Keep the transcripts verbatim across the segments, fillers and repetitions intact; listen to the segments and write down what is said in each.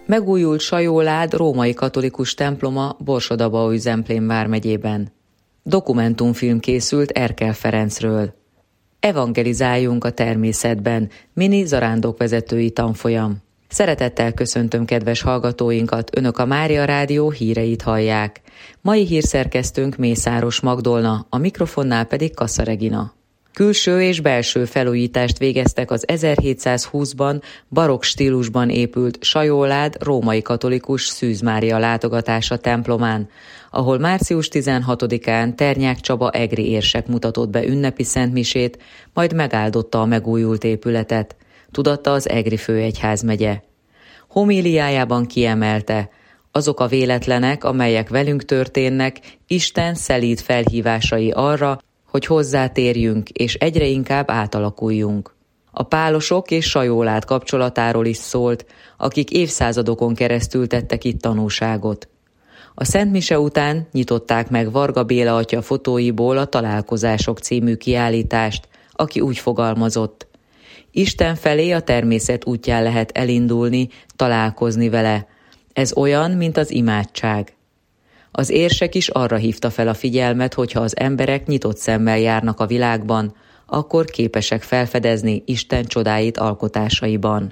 Megújult Sajólád római katolikus temploma Borsod-Abaúj-Zemplén vármegyében. Dokumentumfilm készült Erkel Ferencről. Evangelizáljunk a természetben, mini zarándokvezetői tanfolyam. Szeretettel köszöntöm kedves hallgatóinkat, Önök a Mária Rádió híreit hallják. Mai hírszerkesztőnk Mészáros Magdolna, a mikrofonnál pedig Kassa Regina. Külső és belső felújítást végeztek az ezerhétszázhúszban barokk stílusban épült Sajólád római katolikus Szűz Mária látogatása templomán, ahol március tizenhatodikán Ternyák Csaba egri érsek mutatott be ünnepi szentmisét, majd megáldotta a megújult épületet, tudatta az egri főegyházmegye. Homíliájában kiemelte: azok a véletlenek, amelyek velünk történnek, Isten szelíd felhívásai arra, hogy hozzátérjünk és egyre inkább átalakuljunk. A pálosok és Sajólád kapcsolatáról is szólt, akik évszázadokon keresztül tettek itt tanúságot. A szentmise után nyitották meg Varga Béla atya fotóiból a Találkozások című kiállítást, aki úgy fogalmazott: Isten felé a természet útján lehet elindulni, találkozni vele. Ez olyan, mint az imádság. Az érsek is arra hívta fel a figyelmet, hogyha az emberek nyitott szemmel járnak a világban, akkor képesek felfedezni Isten csodáit alkotásaiban.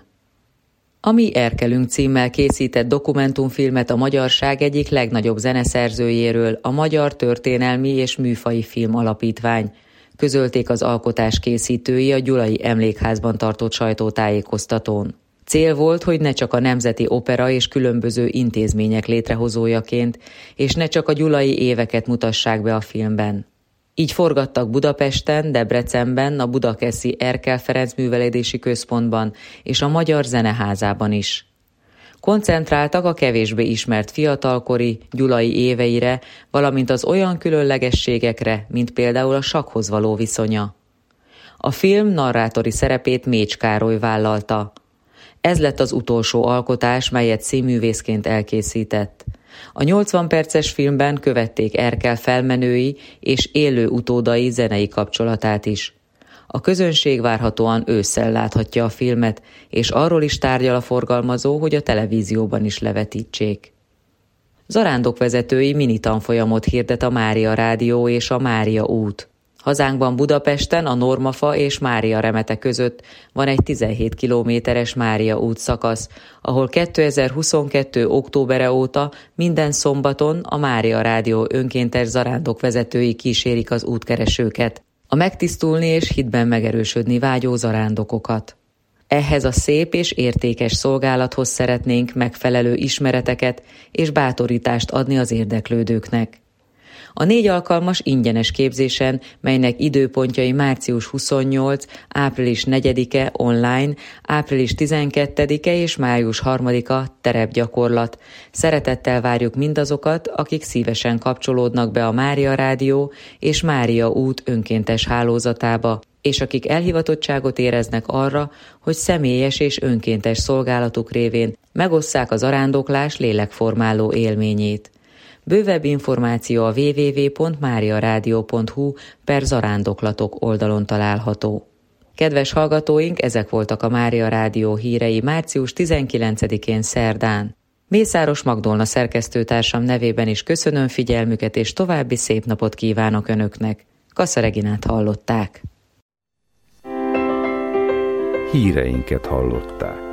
A Mi Erkelünk címmel készített dokumentumfilmet a magyarság egyik legnagyobb zeneszerzőjéről, a Magyar Történelmi és Műfaji Film Alapítvány, közölték az alkotás készítői a Gyulai Emlékházban tartott sajtótájékoztatón. Cél volt, hogy ne csak a Nemzeti Opera és különböző intézmények létrehozójaként, és ne csak a gyulai éveket mutassák be a filmben. Így forgattak Budapesten, Debrecenben, a budakeszi Erkel Ferenc Művelődési Központban és a Magyar Zeneházában is. Koncentráltak a kevésbé ismert fiatalkori, gyulai éveire, valamint az olyan különlegességekre, mint például a sakkhoz való viszonya. A film narrátori szerepét Mécs Károly vállalta. Ez lett az utolsó alkotás, melyet színművészként elkészített. A nyolcvan perces filmben követték Erkel felmenői és élő utódai zenei kapcsolatát is. A közönség várhatóan ősszel láthatja a filmet, és arról is tárgyal a forgalmazó, hogy a televízióban is levetítsék. Zarándokvezetői mini tanfolyamot hirdet a Mária Rádió és a Mária út. Hazánkban Budapesten a Normafa és Mária Remete között van egy tizenhét kilométeres Mária út szakasz, ahol kétezer-huszonkettő októbere óta minden szombaton a Mária Rádió önkéntes zarándokvezetői kísérik az útkeresőket, a megtisztulni és hitben megerősödni vágyó zarándokokat. Ehhez a szép és értékes szolgálathoz szeretnénk megfelelő ismereteket és bátorítást adni az érdeklődőknek. A négy alkalmas ingyenes képzésen, melynek időpontjai március huszonnyolcadika, április negyedike online, április tizenkettedike és május harmadika terepgyakorlat. Szeretettel várjuk mindazokat, akik szívesen kapcsolódnak be a Mária Rádió és Mária út önkéntes hálózatába, és akik elhivatottságot éreznek arra, hogy személyes és önkéntes szolgálatuk révén megosszák az zarándoklás lélekformáló élményét. Bővebb információ a double-u double-u double-u pont mariaradio pont hu per zarándoklatok oldalon található. Kedves hallgatóink, ezek voltak a Mária Rádió hírei március tizenkilencedikén szerdán. Mészáros Magdolna szerkesztőtársam nevében is köszönöm figyelmüket, és további szép napot kívánok Önöknek. Kassa Reginát hallották. Híreinket hallották.